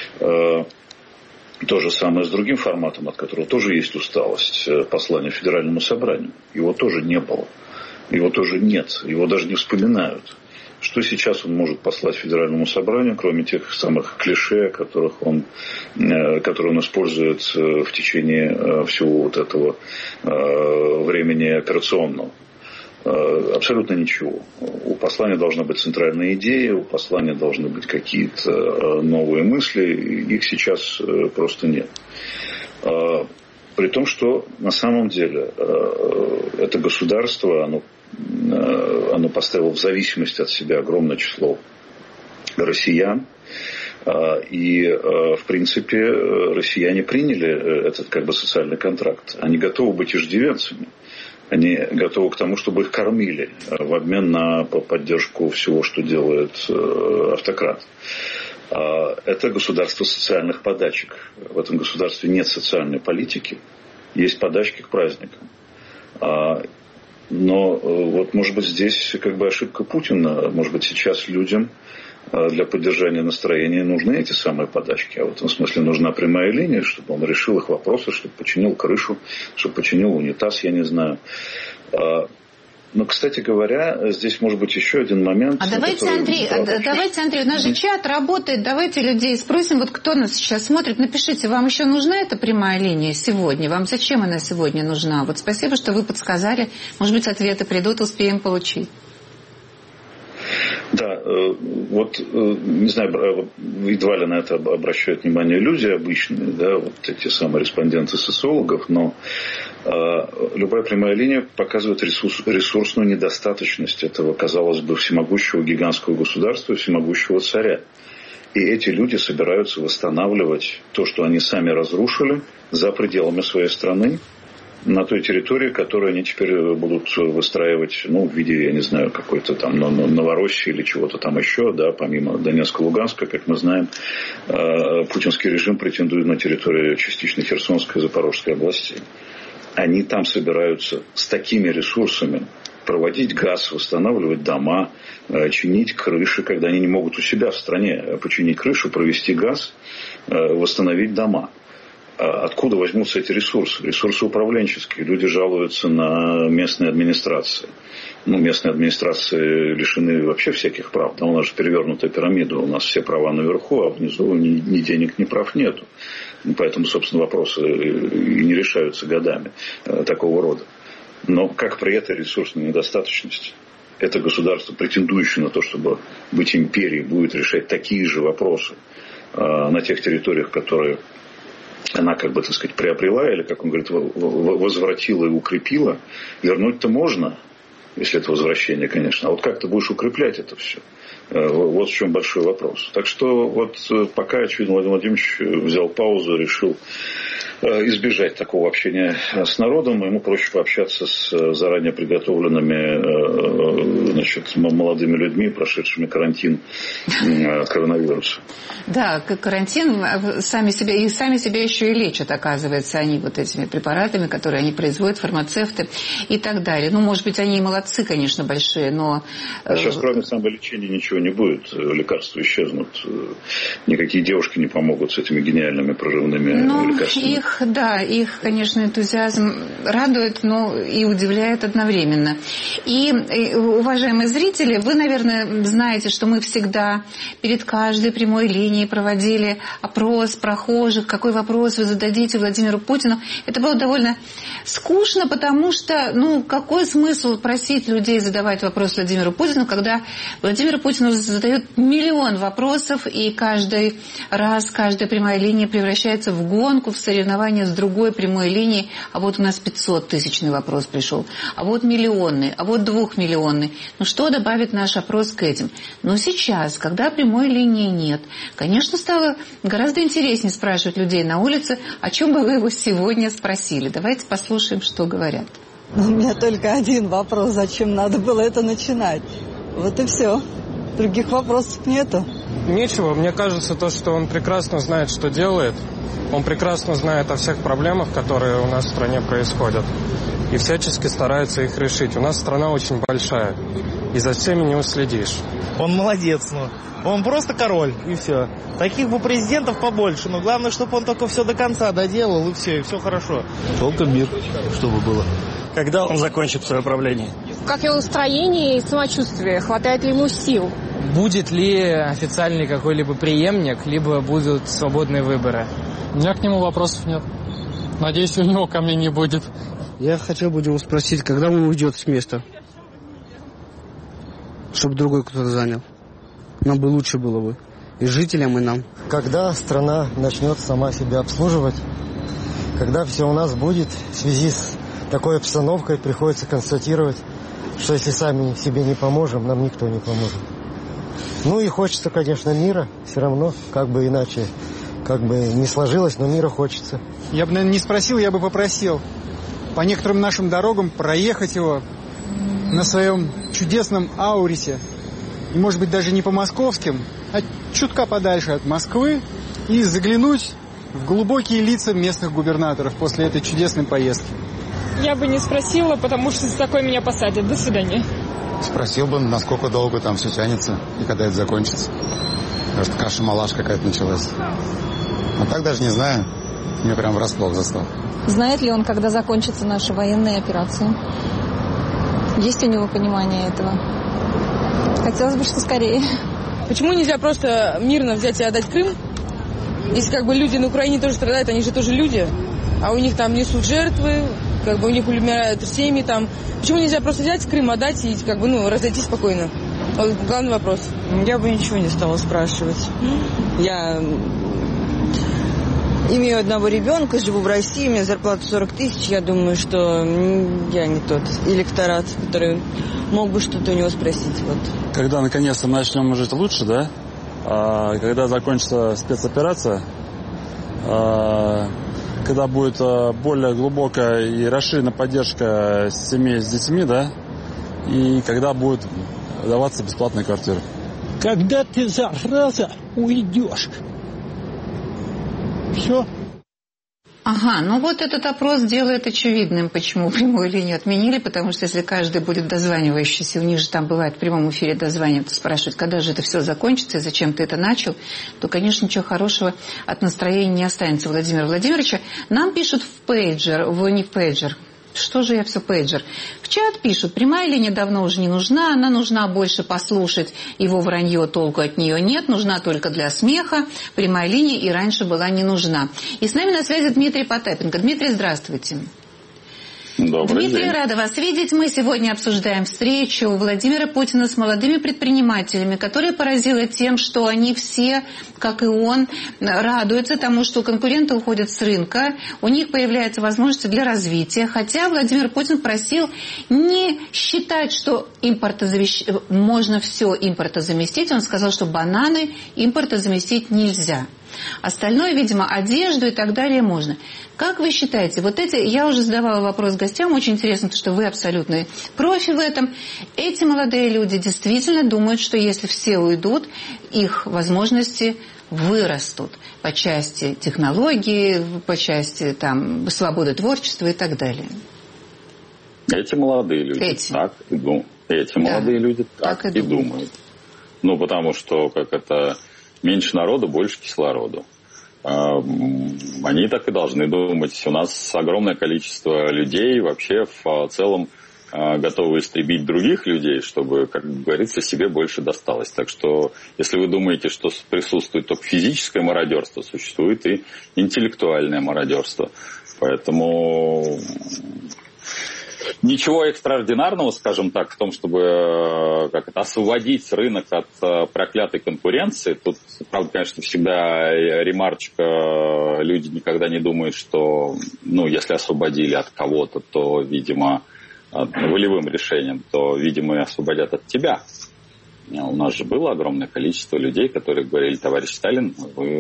То же самое с другим форматом, от которого тоже есть усталость, послание Федеральному собранию. Его тоже не было, его тоже нет, его даже не вспоминают. Что сейчас он может послать Федеральному собранию, кроме тех самых клише, которые он использует в течение всего вот этого времени операционного? Абсолютно ничего. У послания должна быть центральная идея, у послания должны быть какие-то новые мысли, их сейчас просто нет. При том, что на самом деле это государство, оно поставило в зависимости от себя огромное число россиян. И, в принципе, россияне приняли этот социальный контракт. Они готовы быть иждивенцами. Они готовы к тому, чтобы их кормили в обмен на поддержку всего, что делает автократ. Это государство социальных подачек. В этом государстве нет социальной политики. Есть подачки к праздникам. Но может быть здесь ошибка Путина. Может быть сейчас людям для поддержания настроения нужны эти самые подачки. А в этом смысле нужна прямая линия, чтобы он решил их вопросы, чтобы починил крышу, чтобы починил унитаз, я не знаю. Но, кстати говоря, здесь может быть еще один момент. Давайте, Андрей, у нас же чат работает, давайте людей спросим, кто нас сейчас смотрит, напишите, вам еще нужна эта прямая линия сегодня? Вам зачем она сегодня нужна? Спасибо, что вы подсказали, может быть, ответы придут, успеем получить. Да, не знаю, едва ли на это обращают внимание люди обычные, эти самые респонденты социологов, но любая прямая линия показывает ресурсную недостаточность этого, казалось бы, всемогущего гигантского государства, всемогущего царя. И эти люди собираются восстанавливать то, что они сами разрушили за пределами своей страны, на той территории, которую они теперь будут выстраивать, в виде, я не знаю, какой-то там Новороссии или чего-то там еще, помимо Донецка, Луганска, как мы знаем, путинский режим претендует на территорию частично Херсонской и Запорожской областей. Они там собираются с такими ресурсами проводить газ, восстанавливать дома, чинить крыши, когда они не могут у себя в стране починить крышу, провести газ, восстановить дома. Откуда возьмутся эти ресурсы? Ресурсы управленческие. Люди жалуются на местные администрации. Местные администрации лишены вообще всяких прав. У нас же перевернутая пирамида. У нас все права наверху, а внизу ни денег, ни прав нету. Поэтому, собственно, вопросы и не решаются годами такого рода. Но как при этой ресурсной недостаточности это государство, претендующее на то, чтобы быть империей, будет решать такие же вопросы на тех территориях, которые она, как бы, так сказать, приобрела, или, как он говорит, возвратила и укрепила, вернуть-то можно, если это возвращение, конечно. А вот как ты будешь укреплять это все? Вот в чем большой вопрос. Так что вот пока, очевидно, Владимир Владимирович взял паузу, решил избежать такого общения с народом. Ему проще пообщаться с заранее приготовленными, значит, молодыми людьми, прошедшими карантин коронавируса. Да, карантин сами себя еще и лечат, оказывается, они вот этими препаратами, которые они производят, фармацевты и так далее. Ну, может быть, они и молодцы, конечно, большие, но... А сейчас, кроме самолечения, ничего не будет. Лекарства исчезнут. Никакие девушки не помогут с этими гениальными прорывными лекарствами. Их, конечно, энтузиазм радует, но и удивляет одновременно. И, уважаемые зрители, вы, наверное, знаете, что мы всегда перед каждой прямой линией проводили опрос прохожих, какой вопрос вы зададите Владимиру Путину. Это было довольно скучно, потому что, какой смысл просить людей задавать вопрос Владимиру Путину, когда Владимир Путин задает миллион вопросов, и каждый раз, каждая прямая линия превращается в гонку, в соревнование с другой прямой линией. А вот у нас 500-тысячный вопрос пришел, а вот миллионный, а вот 2-миллионный. Что добавит наш опрос к этим? Но сейчас, когда прямой линии нет, конечно, стало гораздо интереснее спрашивать людей на улице, о чем бы вы его сегодня спросили. Давайте послушаем, что говорят. У меня только один вопрос: зачем надо было это начинать? Вот и все. Других вопросов нету. Нечего. Мне кажется, что он прекрасно знает, что делает. Он прекрасно знает о всех проблемах, которые у нас в стране происходят. И всячески старается их решить. У нас страна очень большая. И за всеми не уследишь. Он молодец, Он просто король, и все. Таких бы президентов побольше. Но главное, чтобы он только все до конца доделал, и все хорошо. Только мир, чтобы было. Когда он закончит свое правление? Как его настроение и самочувствие? Хватает ли ему сил? Будет ли официальный какой-либо преемник, либо будут свободные выборы? У меня к нему вопросов нет. Надеюсь, у него ко мне не будет. Я хотел бы его спросить, когда он уйдет с места, чтобы другой кто-то занял. Нам бы лучше было бы. И жителям, и нам. Когда страна начнет сама себя обслуживать, когда все у нас будет, в связи с такой обстановкой приходится констатировать, что если сами себе не поможем, нам никто не поможет. И хочется, конечно, мира, все равно, как бы иначе, как бы не сложилось, но мира хочется. Я бы, наверное, не спросил, я бы попросил по некоторым нашим дорогам проехать его на своем чудесном Аурисе. И, может быть, даже не по московским, а чутка подальше от Москвы, и заглянуть в глубокие лица местных губернаторов после этой чудесной поездки. Я бы не спросила, потому что за такое меня посадят. До свидания. Спросил бы, насколько долго там все тянется и когда это закончится. Может, каша-малаш какая-то началась. А так даже не знаю. Меня прям врасплох застал. Знает ли он, когда закончатся наши военные операции? Есть у него понимание этого? Хотелось бы, что скорее. Почему нельзя просто мирно взять и отдать Крым? Если люди на Украине тоже страдают, они же тоже люди. А у них там несут жертвы, у них умирают семьи там. Почему нельзя просто взять Крым, отдать и разойтись спокойно? Вот главный вопрос. Я бы ничего не стала спрашивать. Я имею одного ребенка, живу в России, у меня зарплата 40 тысяч. Я думаю, что я не тот электорат, который мог бы что-то у него спросить. Когда наконец-то начнем жить лучше, да? Когда закончится спецоперация, когда будет более глубокая и расширенная поддержка семей с детьми, да? И когда будет даваться бесплатная квартира. Когда ты, зараза, уйдешь? Все. Ага, этот опрос делает очевидным, почему прямую линию отменили, потому что если каждый будет дозванивающийся, у них же там бывает в прямом эфире дозваниваться, спрашивать, когда же это все закончится и зачем ты это начал, то, конечно, ничего хорошего от настроения не останется Владимира Владимировича. Нам пишут в пейджер, не в пейджер. Что же я все пейджер? В чат пишут, прямая линия давно уже не нужна, она нужна больше послушать его вранье, толку от нее нет, нужна только для смеха, прямая линия и раньше была не нужна. И с нами на связи Дмитрий Потапенко. Дмитрий, здравствуйте. Дмитрий, день. рада вас видеть. Мы сегодня обсуждаем встречу Владимира Путина с молодыми предпринимателями, которая поразила тем, что они все, как и он, радуются тому, что конкуренты уходят с рынка, у них появляются возможности для развития. Хотя Владимир Путин просил не считать, что можно все импортозаместить. Он сказал, что бананы импортозаместить нельзя. Остальное, видимо, одежду и так далее можно. Как вы считаете, вот эти, я уже задавала вопрос гостям, очень интересно, что вы абсолютный профи в этом. Эти молодые люди действительно думают, что если все уйдут, их возможности вырастут по части технологий, по части свободы творчества и так далее. Эти молодые люди так и думают. Молодые люди так и думают. Потому что, меньше народу, больше кислороду. Они так и должны думать. У нас огромное количество людей вообще в целом готовы истребить других людей, чтобы, как говорится, себе больше досталось. Так что, если вы думаете, что присутствует только физическое мародерство, существует и интеллектуальное мародерство. Поэтому ничего экстраординарного, скажем так, в том, чтобы освободить рынок от проклятой конкуренции. Тут, правда, конечно, всегда ремарочка, люди никогда не думают, что, если освободили от кого-то, то, видимо, волевым решением, то, видимо, и освободят от тебя. У нас же было огромное количество людей, которые говорили: товарищ Сталин,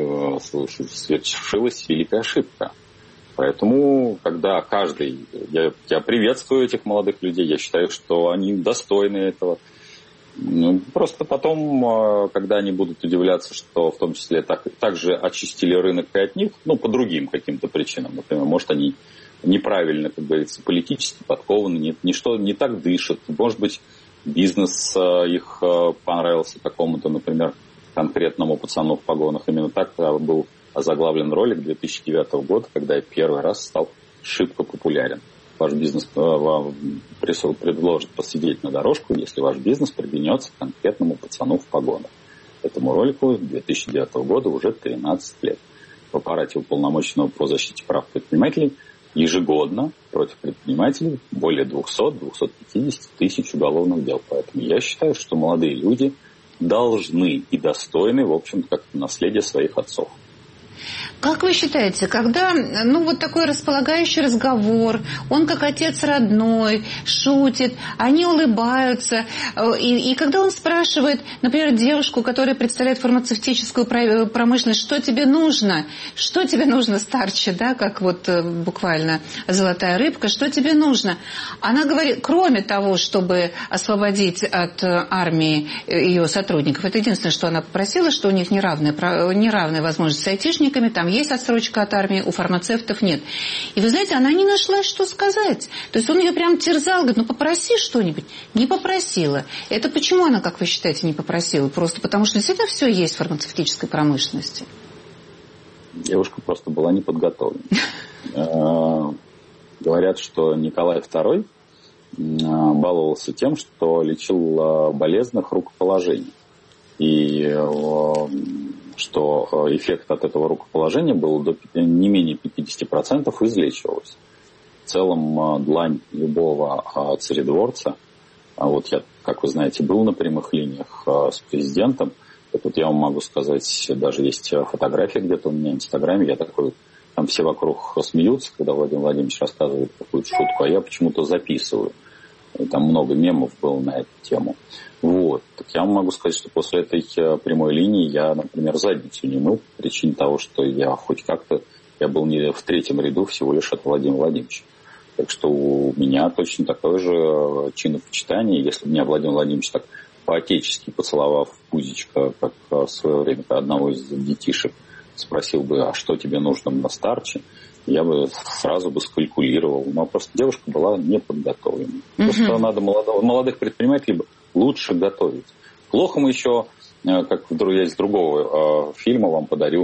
совершилась великая ошибка. Поэтому, когда каждый... Я приветствую этих молодых людей, я считаю, что они достойны этого. Просто потом, когда они будут удивляться, что в том числе также очистили рынок и от них, по другим каким-то причинам. Например, может, они неправильно, как говорится, политически подкованы, ничто не так дышат. Может быть, бизнес их понравился какому-то, например, конкретному пацану в погонах. Именно так был озаглавлен ролик 2009 года, когда я первый раз стал шибко популярен. Ваш бизнес вам предложит посидеть на дорожку, если ваш бизнес приглянется к конкретному пацану в погонах. Этому ролику 2009 года уже 13 лет. В аппарате уполномоченного по защите прав предпринимателей ежегодно против предпринимателей более 200-250 тысяч уголовных дел. Поэтому я считаю, что молодые люди должны и достойны, в общем-то, как наследие своих отцов. Как вы считаете, когда, вот такой располагающий разговор, он как отец родной, шутит, они улыбаются, и когда он спрашивает, например, девушку, которая представляет фармацевтическую промышленность, что тебе нужно, старче, да, как буквально золотая рыбка, что тебе нужно, она говорит, кроме того, чтобы освободить от армии ее сотрудников, это единственное, что она попросила, что у них неравная возможность с айтишниками, там есть отсрочка от армии, у фармацевтов нет. И вы знаете, она не нашла, что сказать. То есть он ее прям терзал, говорит, попроси что-нибудь. Не попросила. Это почему она, как вы считаете, не попросила? Просто потому, что действительно все есть в фармацевтической промышленности. Девушка просто была не подготовлена. Говорят, что Николай II баловался тем, что лечил болезных рукоположений. И что эффект от этого рукоположения был до не менее 50% излечивался. В целом длань любого царедворца, я, как вы знаете, был на прямых линиях с президентом. И тут я вам могу сказать, даже есть фотография где-то у меня в Инстаграме, я такой, там все вокруг смеются, когда Владимир Владимирович рассказывает какую-то шутку, а я почему-то записываю. И там много мемов было на эту тему. Так я вам могу сказать, что после этой прямой линии я, например, задницу не мыл. По причине того, что я я был не в третьем ряду всего лишь от Владимира Владимировича. Так что у меня точно такое же чинопочитание. Если бы меня Владимир Владимирович так по-отечески поцеловав пузечко, как в свое время одного из детишек, спросил бы, а что тебе нужно на старче, я бы сразу скалькулировал. Но просто девушка была не подготовлена. Просто надо молодых предпринимателей лучше готовить. Плохо мы еще, как я из другого фильма вам подарю,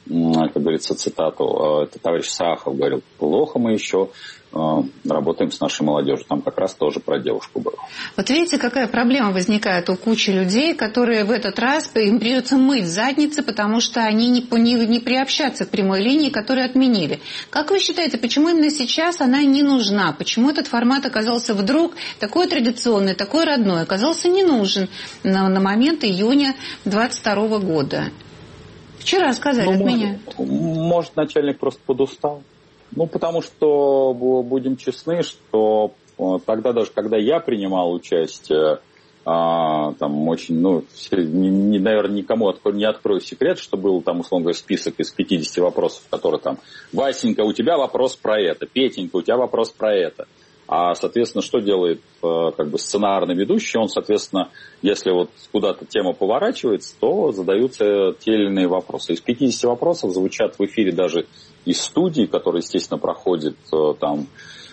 как говорится, цитату, это товарищ Сахов говорил, плохо мы еще работаем с нашей молодежью. Там как раз тоже про девушку было. Вот видите, какая проблема возникает у кучи людей, которые в этот раз им придется мыть задницы, потому что они не приобщатся к прямой линии, которую отменили. Как вы считаете, почему именно сейчас она не нужна? Почему этот формат оказался вдруг такой традиционный, такой родной, оказался не нужен на момент июня 2022 года? Вчера сказали от меня. Может, начальник просто подустал. Потому что, будем честны, что тогда даже, когда я принимал участие, там очень, наверное, никому не открою секрет, что был там, условно говоря, список из 50 вопросов, которые там, Васенька, у тебя вопрос про это, Петенька, у тебя вопрос про это. А, соответственно, что делает как бы сценарный ведущий? Он, соответственно, если вот куда-то тема поворачивается, то задаются те или иные вопросы. Из 50 вопросов звучат в эфире даже из студии, которые, естественно, проходит там,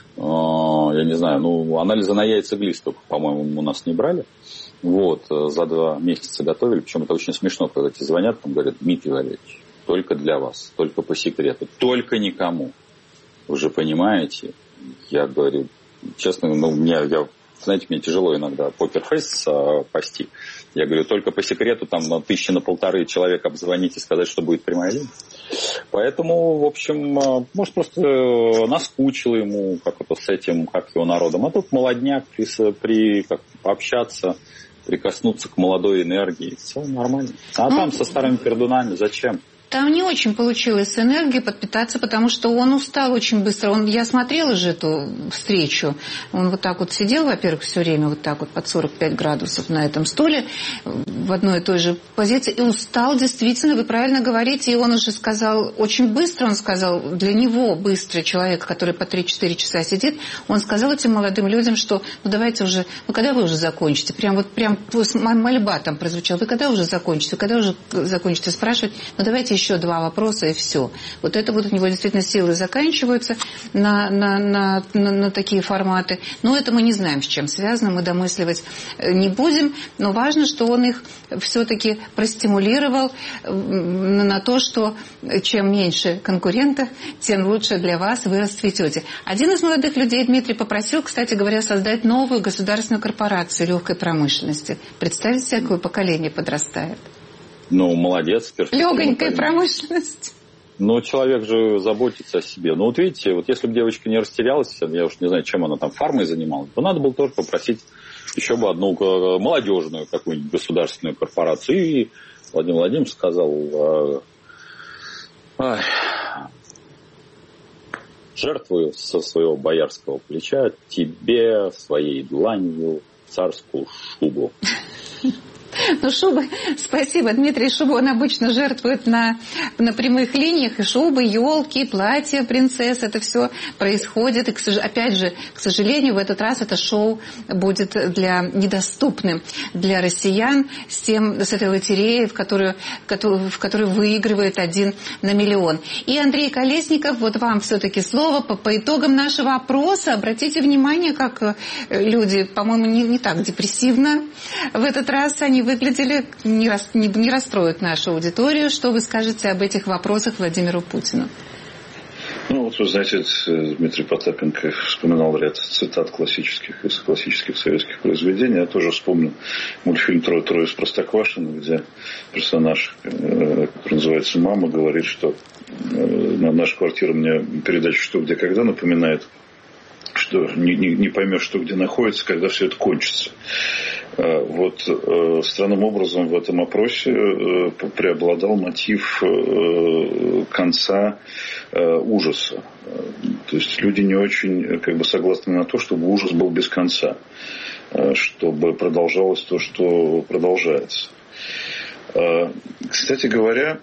я не знаю, анализы на яйца глистов, по-моему, у нас не брали. За 2 месяца готовили. Причем это очень смешно, когда тебе звонят, там говорят, Дмитрий Валерьевич, только для вас, только по секрету, только никому. Вы же понимаете? Я говорю, честно, мне тяжело иногда покерфейс пасти. Я говорю, только по секрету, там, 1,5 человек обзвонить и сказать, что будет прямая линия. Поэтому, в общем, может, просто наскучило ему как-то с этим, как его народом. А тут молодняк, пообщаться, прикоснуться к молодой энергии. Все нормально. А там со старыми пердунами зачем? Там не очень получилось с энергией подпитаться, потому что он устал очень быстро. Я смотрела же эту встречу. Он вот так вот сидел, во-первых, все время вот так вот под 45 градусов на этом стуле в одной и той же позиции. И устал действительно, вы правильно говорите. И он уже сказал, очень быстро он сказал, для него быстрый человек, который по 3-4 часа сидит, он сказал этим молодым людям, что давайте уже, когда вы уже закончите? Прям мольба там прозвучала. Вы когда уже закончите? Когда уже закончите спрашивать? Давайте еще 2 вопроса и все. Вот это вот у него действительно силы заканчиваются на такие форматы. Но это мы не знаем, с чем связано, мы домысливать не будем. Но важно, что он их все-таки простимулировал на то, что чем меньше конкурентов, тем лучше для вас, вы расцветете. Один из молодых людей, Дмитрий, попросил, кстати говоря, создать новую государственную корпорацию легкой промышленности. Представьте себе, какое поколение подрастает. Молодец. Легонькая промышленность. Человек же заботится о себе. Видите, если бы девочка не растерялась, я уж не знаю, чем она там фармой занималась, то надо было тоже попросить еще бы одну молодежную какую-нибудь государственную корпорацию. И Владимир Владимирович сказал, жертвую со своего боярского плеча тебе своей дланью царскую шубу. Шубы, спасибо, Дмитрий, шубу он обычно жертвует на прямых линиях, и шубы, елки, платья принцесс, это все происходит, и, опять же, к сожалению, в этот раз это шоу будет недоступным для россиян с этой лотереей, в которую выигрывает 1 на миллион. И Андрей Колесников, вот вам все-таки слово по итогам нашего опроса. Обратите внимание, как люди, по-моему, не так депрессивно в этот раз они выглядели, не расстроят нашу аудиторию. Что вы скажете об этих вопросах Владимиру Путину? Вы знаете, Дмитрий Потапенко вспоминал ряд цитат классических из классических советских произведений. Я тоже вспомнил мультфильм «Трое из Простоквашино», где персонаж, который называется «Мама», говорит, что наша квартира мне передачу «Что, где, когда» напоминает, что не поймешь, что где находится, когда все это кончится. Странным образом в этом опросе преобладал мотив конца ужаса. То есть люди не очень согласны на то, чтобы ужас был без конца, чтобы продолжалось то, что продолжается. Кстати говоря,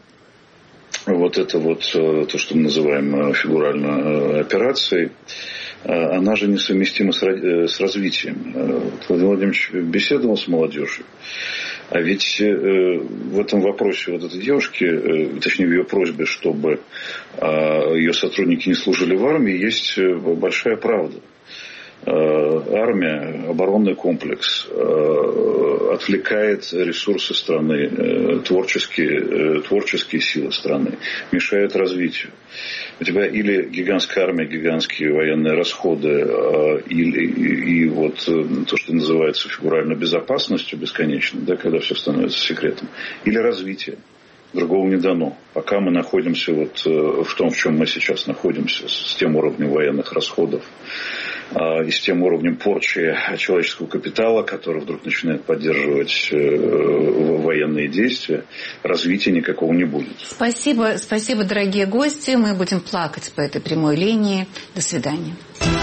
то, что мы называем фигурально операцией, она же несовместима с развитием. Владимир Владимирович беседовал с молодежью, а ведь в этом вопросе этой девушки, точнее в ее просьбе, чтобы ее сотрудники не служили в армии, есть большая правда. армия, оборонный комплекс отвлекает ресурсы страны, творческие силы страны, мешает развитию. У тебя или гигантская армия, гигантские военные расходы, и вот то, что называется фигурально безопасностью бесконечно, да, когда все становится секретом, или развитие. Другого не дано. Пока мы находимся вот в том, в чем мы сейчас находимся, с тем уровнем военных расходов и с тем уровнем порчи человеческого капитала, который вдруг начинает поддерживать военные действия, развития никакого не будет. Спасибо, дорогие гости. Мы будем плакать по этой прямой линии. До свидания.